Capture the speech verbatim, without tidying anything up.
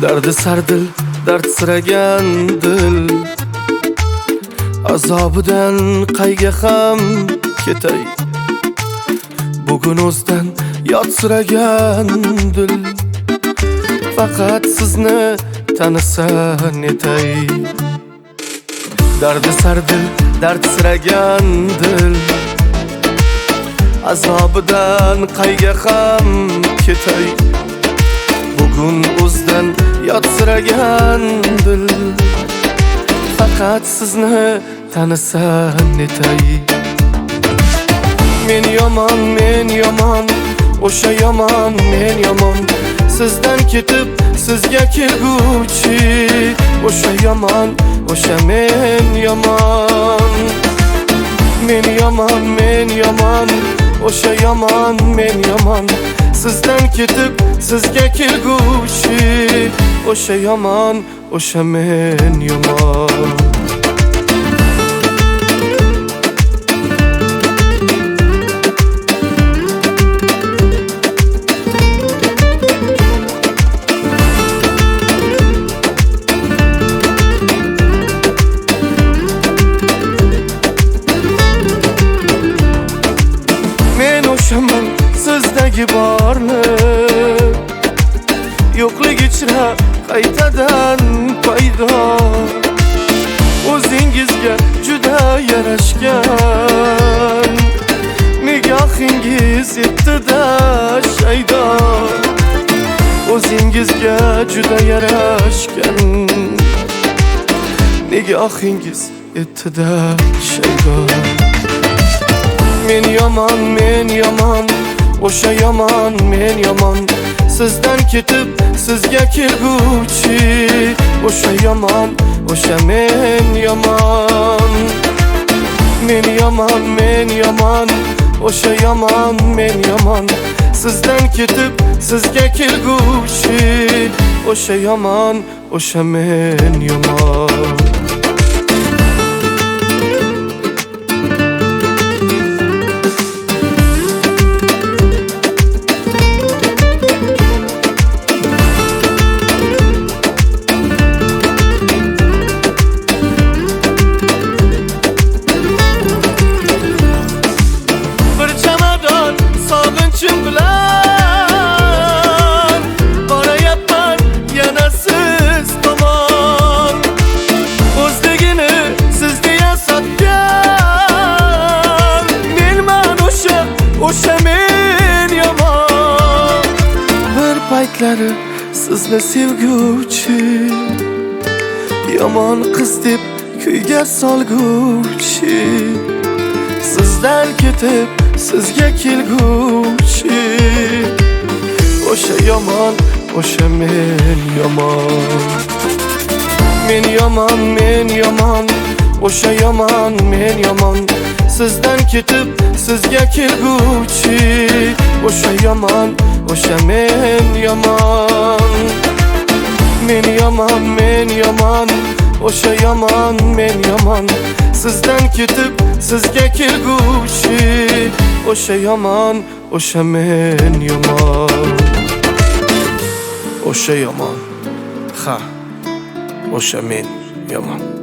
Dardi sardil, dard siragan dil, azobidan qayga ham ketay. Bugun o'zdan yotsiragan dil, faqat sizni tanisa netay. Dardi sardil, dard siragan dil, azobidan qayga ham ketay. Bugun o'zdan yotsiragan dil, faqat sizni tanisa netay. Men yomon, men yomon, o'sha yomon, men yomon, sizdan ketib sizga kelguchi. O'sha yomon, o'sha men yomon. Men yomon, men yomon, o'sha yomon, men yomon, sizdan ketib sizga kelguchi. O'sha yomon, o'sha men yomon. Men o'shaman sizdagi borlik, yo'qlik ichra qaytadan paydo. O'zingizga juda yarashgan, nigohingiz etdi-da shaydo. O'zingizga juda yarashgan, nigohingiz etdi-da shaydo. Men yomon, men yomon, o'sha yomon, men yomon, sizdan ketib sizga kelguchi. O'sha yomon, o'sha men yomon. Men yomon, men yomon, o'sha yomon, men yomon, sizdan ketib sizga kelguchi. O'sha yomon, o'sha men yomon. Sog'inchim bilan borayapman yana siz tomon. O'zligini sizga yasatgan, menman o'sha, o'sha men yomon. Bir paytlari sizni sevguvchi, yomon qiz deb kuyga solguvchi. Sizdan ketib sizga kelguchi. O'sha yomon, o'sha men yomon. Men yomon, men yomon, o'sha yomon, men yomon, sizdan ketib sizga kelguchi. O'sha yomon, o'sha men yomon. Men yomon, men yomon, o'sha yomon, men yomon, sizdan ketib sizga kelguchi. O'sha yomon, o'sha men yomon. O'sha yomon, ha, o'sha men yomon.